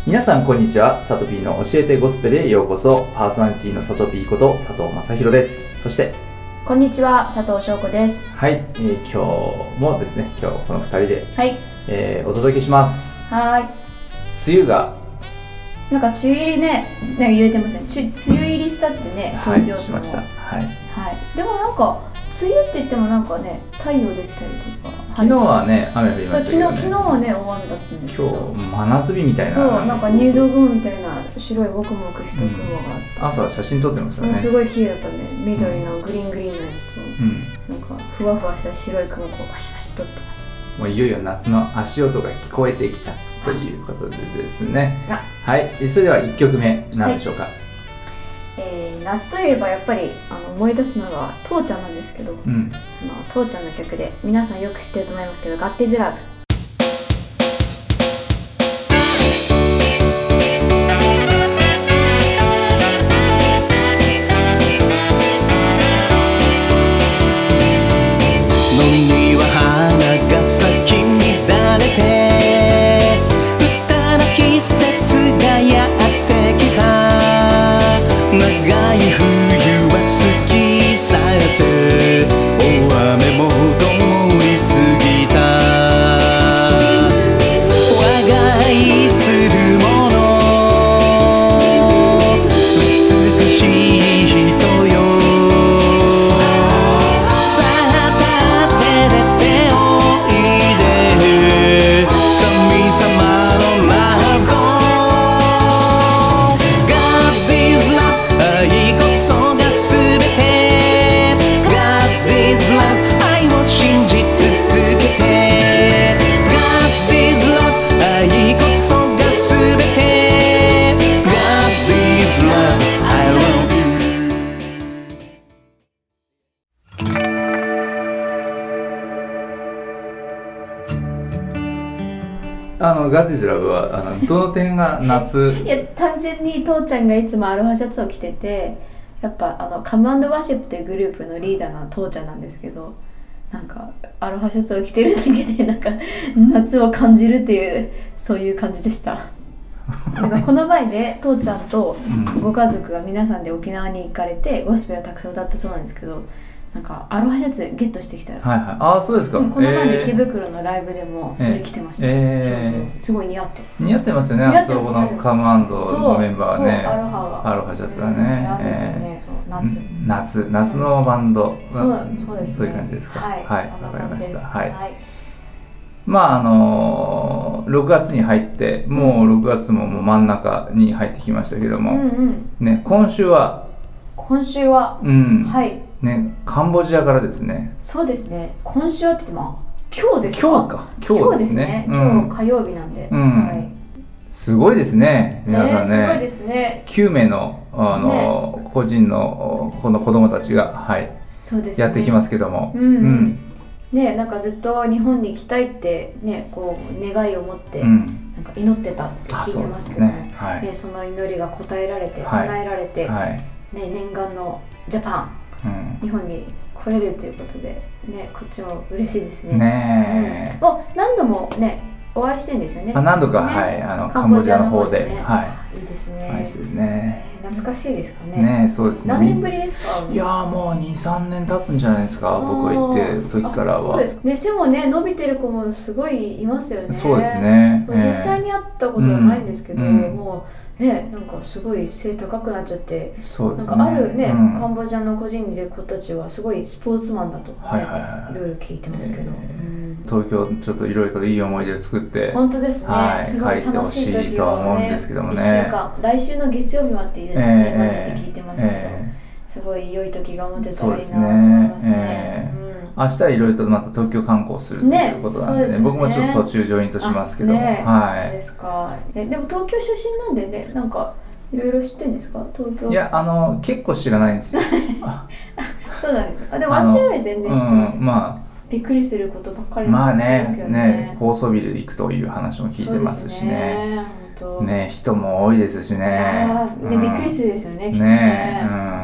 皆さんこんにちは。サトピーの教えてゴスペルへようこそ。パーソナリティのサトピーこと佐藤正弘です。そしてこんにちは、佐藤翔子です。 はい、今日もですね、今日この2人で、 はい、 お届けします。 はい。 梅雨がなんか梅雨入りね、なんか言えてません、梅雨入りしたってね、東京都も、 しました。はい。 でもなんか梅雨って言ってもなんかね、太陽できたりとか。 昨日はね、雨降りましたけどね。 昨日はね、大雨だったんですけど。 今日真夏日みたいな。 そう、なんか入道雲みたいな白いボクボクした雲があって、 朝写真撮ってましたね。 すごい綺麗だったね。緑のグリーンのやつと、なんかふわふわした白い雲をパシパシ撮ってました。 もういよいよ夏の足音が聞こえてきたということでですね。はい、それでは1曲目何でしょうか。 夏といえばやっぱり思い出すのが父ちゃんなんですけど、父ちゃんの曲で皆さんよく知ってると思いますけど、God is Love。 God is Love はどの点が夏いや、単純に父ちゃんがいつもアロハシャツを着てて、やっぱカム&ワーシップというグループのリーダーの父ちゃんなんですけど、なんかアロハシャツを着てるだけでなんか夏を感じるっていう、そういう感じでしたなんかこの前ね、父ちゃんとご家族が皆さんで沖縄に行かれてゴスペルをたくさん歌ったそうなんですけど、なんかアロハシャツゲットしてきたら、 ああ、そうですか。 この前の池袋のライブでもそれ着てました。すごい似合ってますよね。 あそこのカム&のメンバーはね、アロハシャツがね、夏のバンド、そういう感じですか。はい、わかりました。はい。まあ6月に入ってもう6月も真ん中に入ってきましたけども、ね、今週ははいね、カンボジアからですね。 そうですね。今週はって言っても今日ですか？今日ですね。今日火曜日なんで。 すごいですね。皆さんね。 すごいですね。 9名の個人のこの子供たちがやってきますけども。 ね、なんかずっと日本に行きたいってね、こう願いを持ってなんか祈ってたって聞いてますけども、ね、その祈りが応えられて叶えられて、ね、念願のジャパン。日本に来れるということで、ね、こっちも嬉しいですね。何度もね、お会いしてるんですよね。 何度か、カンボジアの方で、 いいですね。懐かしいですかね。 ね、そうですね。 何年ぶりですか？ いやもう 2,3 年経つんじゃないですか。僕が行ってる時からは。そうですね。背もね伸びてる子もすごいいますよね。 そうですね。 実際に会ったことはないんですけど、もう。ね、なんかすごい背高くなっちゃって、 そうですね、 なんかあるね、カンボジアの個人にいる子たちはすごいスポーツマンだとかね、いろいろ聞いてますけど、 東京ちょっといろいろといい思い出を作って本当ですね、すごい楽しい時をね、1週間、来週の月曜日までって聞いてますけど、すごい良い時が持てたらいいなと思いますね。 明日はいろいろとまた東京観光するということなんでね、僕もちょっと途中ジョイントしますけども、 そうですか。でも東京出身なんでね、なんかいろいろ知ってるんですか？東京。 いや結構知らないんですよそうなんですか。でも私より全然知ってます。びっくりすることばっかりなんですけどね。 高層ビル行くという話も聞いてますしね。人も多いですしね。 びっくりするですよね、きっとね。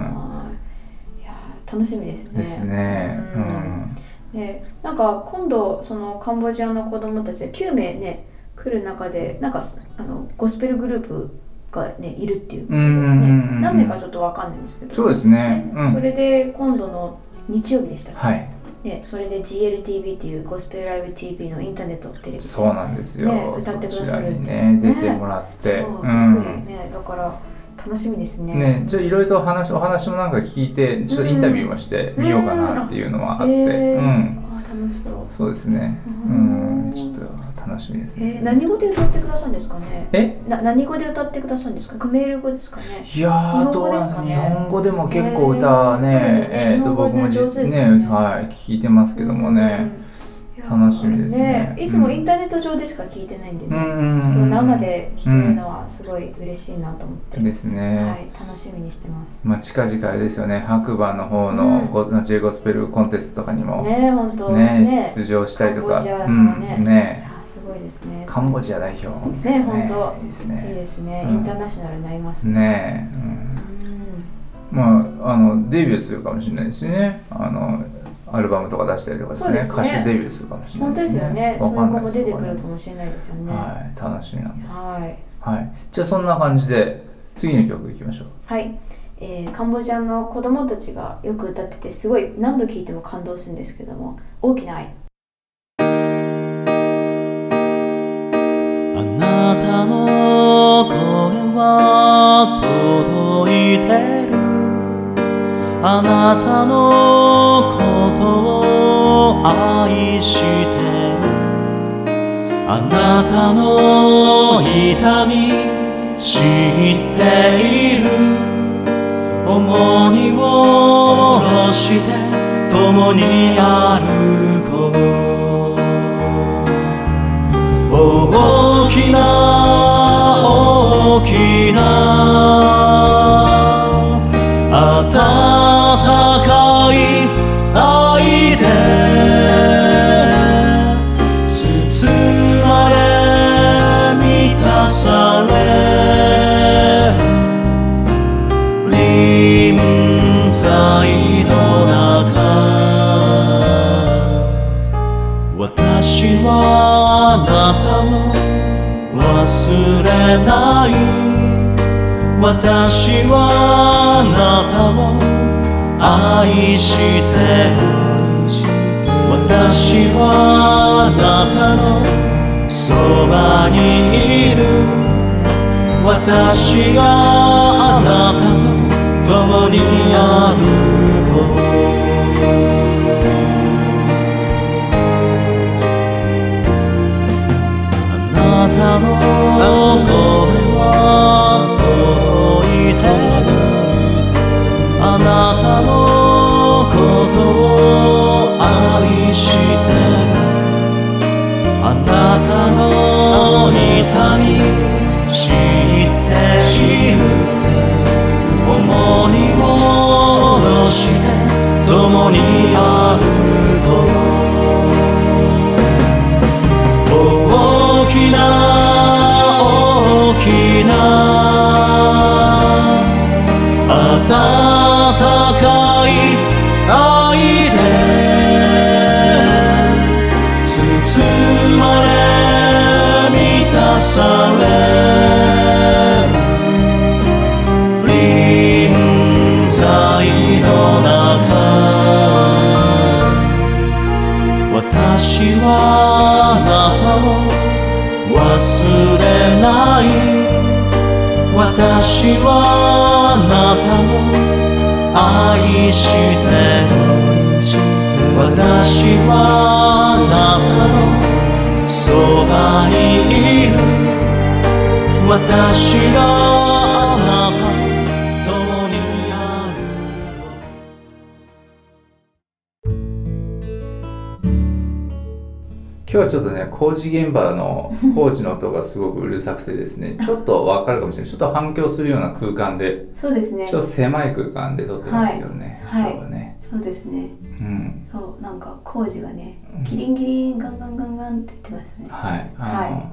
楽しみですよね。 ですね。 でなんか今度そのカンボジアの子供たちで9名ね来る中でなんかゴスペルグループがねいるっていうことでね、何名かちょっと分かんないんですけど、 そうですね、 それで今度の日曜日でしたっけ、 はい、 でそれで GLTV っていうゴスペルライブ TV のインターネットテレビでそうなんですよ、 ね、歌ってくださるってね、出てもらって、 そうびっくりね、だから楽しみですね。 ね、ちょっといろいろとお話もなんか聞いて、ちょっとインタビューもしてみようかなっていうのはあって、 楽しそう。 そうですね。ちょっと楽しみですね。 何語で歌ってくださるんですかね。何語で歌ってくださるんですか。クメール語ですかね。 いやー、どうですかね。日本語でも結構歌ね、僕もね、はい、聞いてますけどもね。楽しみですね。 いつもインターネット上でしか聞いてないんでね、その生で聴けるのはすごい嬉しいなと思ってですね。 はい、楽しみにしてます。 まあ近々あれですよね、白馬の方のJゴスペルコンテストとかにもね、本当ね出場したりとか、 ね、すごいですね。 カンボジア代表みたいなね、本当いいですね。 いいですね。インターナショナルになりますね。まあデビューするかもしれないですしね。アルバムとか出したりとかですね、歌手デビューするかもしれないですね。 本当ですよね。その子も出てくるかもしれないですよね。 はい、楽しみなんです。 はい。 はい。じゃあそんな感じで次の曲いきましょう。 はい。カンボジアの子供たちがよく歌っててすごい何度聴いても感動するんですけども、大きな愛。 あなたの声は届いてる、あなたのことを愛してる、あなたの痛み知っている、重荷を下ろして共に歩こう。大きな大きな温かい愛で包まれ満たされ、臨在の中、私はあなたを忘れない、私はあなたを愛してる、私はあなたのそばにいる、私があなたと共に歩こう。あなたの声は届いてる、あなたのことを愛してる、あなたの痛み知っている、重荷を下ろして共に歩こう。大きな大きな温かい愛で包まれ満たされ、臨在の中、私はあなたを忘れない、私はあなたを愛してる、私はあなたのそばにいる、私があなたと共に歩こ今日はちょっとね、工事現場の工事の音がすごくうるさくてですね、ちょっとわかるかもしれない。ちょっと反響するような空間で、 そうですね。 ちょっと狭い空間で撮ってますけどね、 はい、 今日はね。 そうですね。そう、なんか工事がね、ギリンギリンガンガンガンガンって言ってましたね。 はい。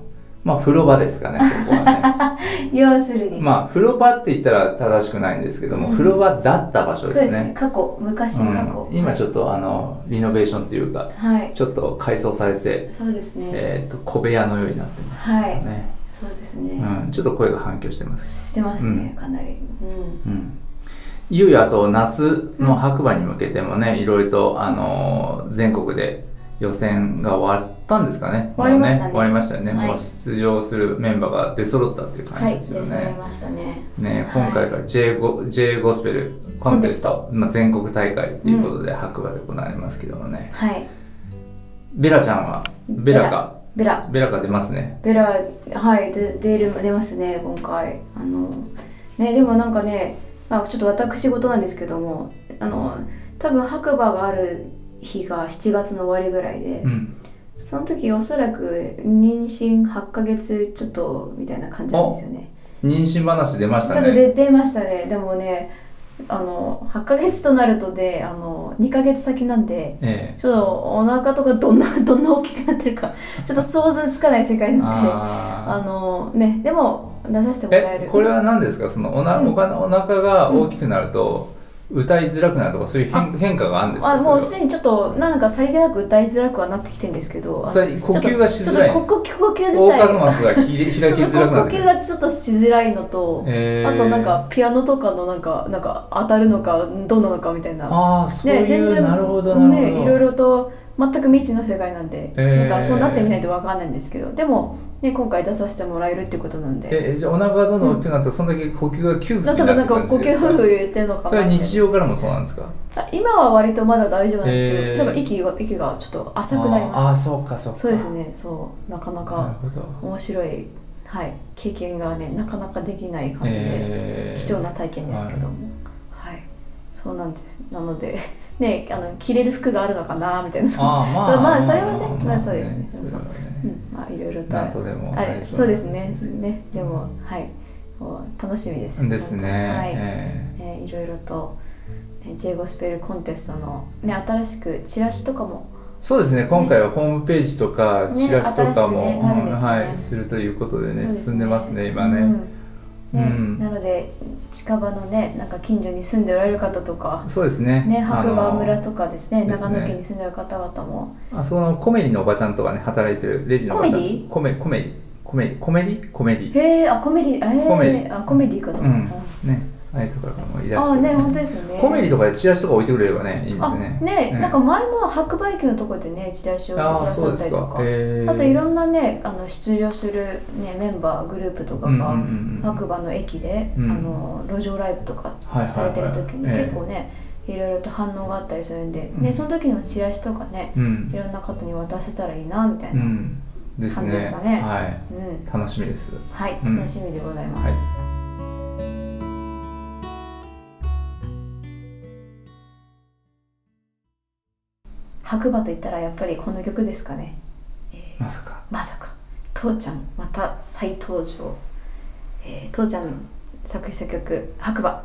風呂場ですかね、ここはね。要するに。 風呂場って言ったら正しくないんですけども、風呂場だった場所ですね。そうですね、 昔過去。 今ちょっとリノベーションというか、ちょっと改装されて、 そうですね。 小部屋のようになってますね。 そうですね。 ちょっと声が反響してます。 してますね、かなり。 いよいよあと夏の白馬に向けてもね、いろいろと全国で予選が終わったんですかね。 終わりましたね。 終わりましたよね。もう出場するメンバーが出揃ったっていう感じですよね。 出揃いましたね。 今回が J ゴスペルコンテスト、全国大会ということで白馬で行われますけどもね。ベラちゃんはベラが出ますね。 ベラ、出ますね、今回。でもなんかね、ちょっと私事なんですけども、多分白馬がある日が7月の終わりぐらいで、その時おそらく妊娠8ヶ月ちょっとみたいな感じなんですよね。 妊娠話出ましたね。 ちょっと出ましたね。でもね、8ヶ月となるとで、2ヶ月先なんで、ちょっとお腹とかどんな大きくなってるかちょっと想像つかない世界なんで、でも出させてもらえる。 これは何ですか？そのお腹が大きくなると、歌いづらくなるとかそういう変化があるんですか？ もうすでにちょっとなんかさりげなく歌いづらくはなってきてるんですけど、 それ呼吸がしづらい。 ちょっと呼吸自体横隔膜が開きづらくなって呼吸がちょっとしづらいのと、あとなんかピアノとかのなんか当たるのかどうなのかみたいな。 そういう、全然なるほどね、いろいろと全く未知の世界なんで、なんかそうなってみないと分かんないんですけど、でもね、今回出させてもらえるっていうことなんで。 じゃあお腹がどんどん大きくなったら、そんだけ呼吸が窮屈になってくる感じですか？ 呼吸言ってるのかな。 それは日常からもそうなんですか？ 今は割とまだ大丈夫なんですけど、でも息がちょっと浅くなりました。 そうか。 そうですね、なかなか面白い、経験がね、なかなかできない感じで、貴重な体験ですけども、そうなんです。なのでね、着れる服があるのかなみたいな、それはね、そうですね、いろいろとそうですね、でも楽しみですですね。 いろいろとJゴスペルコンテストの新しくチラシとかも、 そうですね、今回はホームページとかチラシとかもするということでね、進んでますね、今ね。 なので近場のね、なんか近所に住んでおられる方とか、 そうですね、 白馬村とかですね、長野県に住んでる方々も、 そのコメリのおばちゃんとかね、働いてるレジのおばちゃん。コメリへえ、コメディかと思ったね。ああいうところからもいらしてる。 本当ですよね。 コメディとかでチラシとか置いてくれればね、いいですね。 なんか前も白馬駅のところでね、チラシを置いてくださったりとか、あといろんなね、出場するね、メンバーグループとかが白馬の駅で路上ライブとかされてる時に結構ね、いろいろと反応があったりするんで、その時にもチラシとかね、いろんな方に渡せたらいいなみたいな感じですかね。 楽しみです。 楽しみでございます。白馬といったらやっぱりこの曲ですかね。 まさか父ちゃんまた再登場。父ちゃん作詞作曲白馬。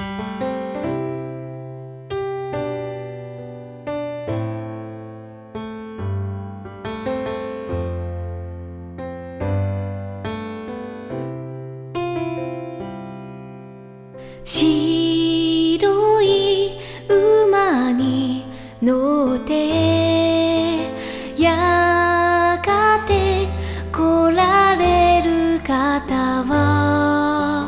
白い馬に乗ってやがて来られる方は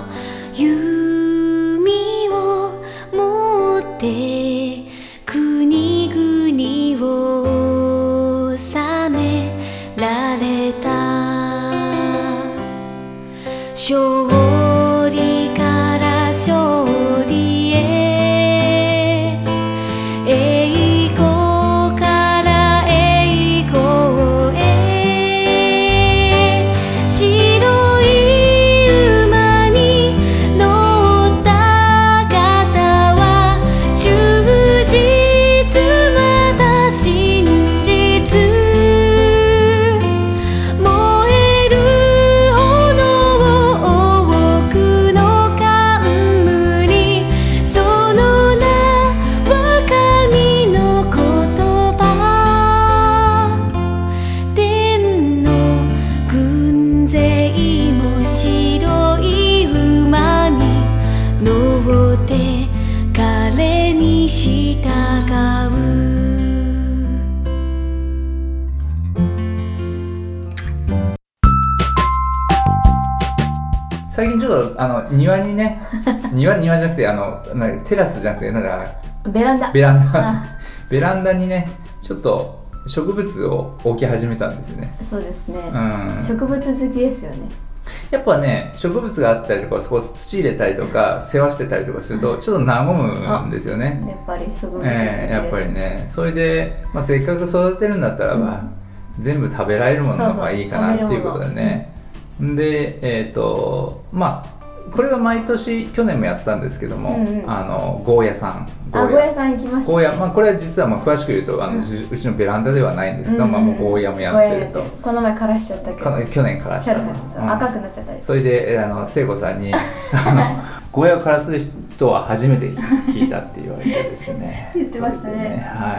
弓を持って国々を治められた。勝利から勝利庭にね庭じゃなくてなんかテラスじゃなくてなんだベランダベランダにねちょっと植物を置き始めたんですよね。 そうですね、 うん、 植物好きですよね。 やっぱね植物があったりとかそこ土入れたりとか世話してたりとかするとちょっと和むんですよね。 やっぱり植物好きです、 やっぱりねそれで、せっかく育てるんだったらば、全部食べられるものの方がいいかなっていうことでね。でこれは毎年去年もやったんですけども、ゴーヤさんゴーヤさん行きましたね。 ゴーヤ、これは実は詳しく言うとうちのベランダではないんですけど、もうゴーヤもやってると。 この前枯らしちゃったけど去年枯らしたと、 赤くなっちゃったり。 それで聖子さんにゴーヤを枯らす人は初めて聞いたって言われてですね言ってましたね。 はい。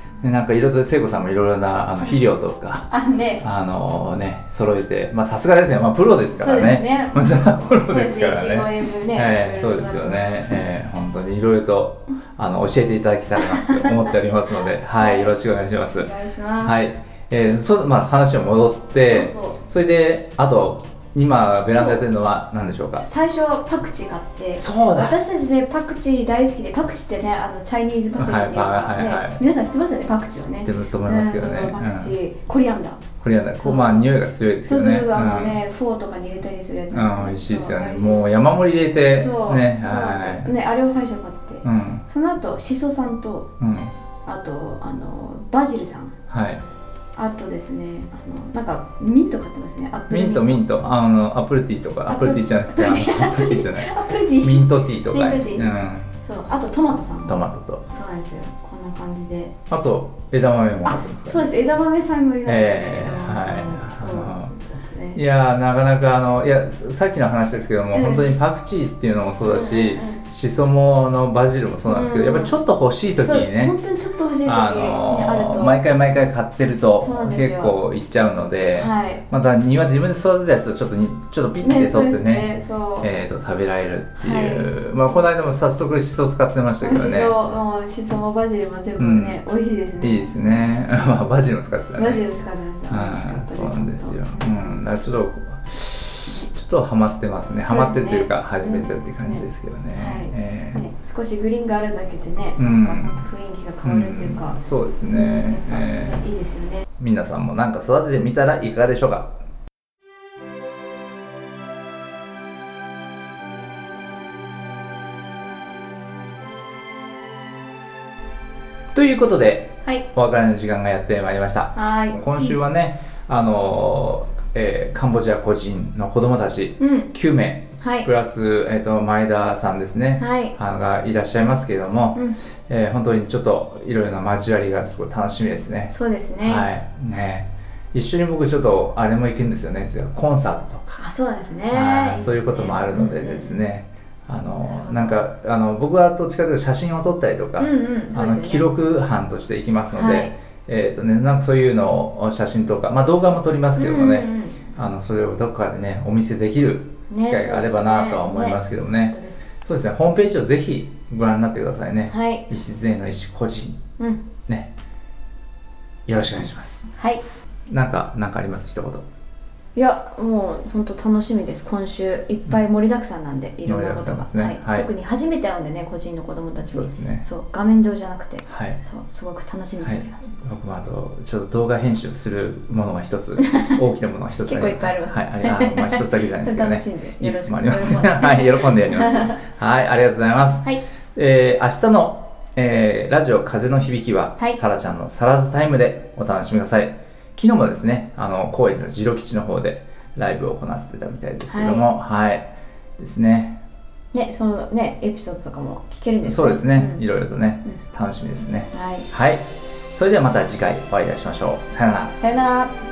でなんかいろいろ聖子さんもいろいろな肥料とか揃えて、さすがですね、プロですからね。それはプロですからね。そうですよね。本当にいろいろと教えていただけたらなと思っておりますので、はい、よろしくお願いします。 お願いします。 はい。話を戻って、それであと今ベランダやってるのは何でしょうか。 最初パクチー買って、 そうだ、 私たちねパクチー大好きで、パクチーってねチャイニーズパセリっていうかね、皆さん知ってますよね、パクチーをね。 知ってると思いますけどね。 パクチー、コリアンダー、 匂いが強いですよね。 そうフォーとかに入れたりするやつなんですよ。 美味しいですよね。もう山盛り入れてね、 あれを最初買って、その後シソさんと、あとバジルさん、あとですね、なんかミント買ってますね。 ミント、アップルティーとか、アップルティーじゃなくて、アップルティーじゃない。 アップルティー。 ミントティーとか。 そう、あとトマトさん。 トマトと。 そうなんですよ。こんな感じで。 あと枝豆もあるんですか。 そうです。枝豆さんもいるんですね。 いやなかなかさっきの話ですけども、本当にパクチーっていうのもそうだし、シソものバジルもそうなんですけど、やっぱりちょっと欲しい時にね、 本当にちょっと欲しい時にあると毎回買ってると結構いっちゃうので、また庭自分で育てたやつをちょっとピッて取ってね、食べられるっていう。この間も早速シソ使ってましたけどね。 シソもバジルも全部ね美味しいですね。 いいですね。バジルも使ってたね。 バジル使ってました。 そうなんですよ。だからちょっとハマってますね。ハマってるというか始めてるって感じですけどね。 少しグリーンがあるだけでね、なんか雰囲気が変わるっていうか。 そうですね。 いいですよね。 皆さんもなんか育ててみたらいかがでしょうか。ということで、お別れの時間がやってまいりました。今週はね、カンボジア個人の子どもたち9名、プラス、前田さんですね、がいらっしゃいますけれども、本当にちょっといろいろな交わりがすごい楽しみですね。 そうですね。 一緒に僕ちょっとあれも行くんですよね、コンサートとか。 そうですね。 そういうこともあるのでですね、なんか僕はどっちかというと写真を撮ったりとか、記録班として行きますので、なんかそういうのを写真とか、動画も撮りますけどもね、それをどこかでねお見せできる機会があればなとは思いますけどもね。そうですね、ホームページをぜひご覧になってくださいね。礎の石個人、ね、よろしくお願いします。なんかあります？一言。 いや、もう本当楽しみです。今週いっぱい盛りだくさんなんで、いろんなことが、特に初めて会うんでね、個人の子供たちに。そう、画面上じゃなくて、そうすごく楽しみにしております。 僕もあとちょっと動画編集するものが一つ、大きなものが一つあります。 結構いっぱいあります。 一つだけじゃないですけどね。 楽しんで、 いつもあります。はい、喜んでやります。はい、ありがとうございます。明日のラジオ風の響きは、さらちゃんのサラズタイムでお楽しみください。昨日もですね、高円寺のジロ吉の方でライブを行ってたみたいですけども、ですね。 そのね、エピソードとかも聞けるんですね。 そうですね、いろいろとね、楽しみですね。はい。それではまた次回お会いいたしましょう。さよなら。 さよなら。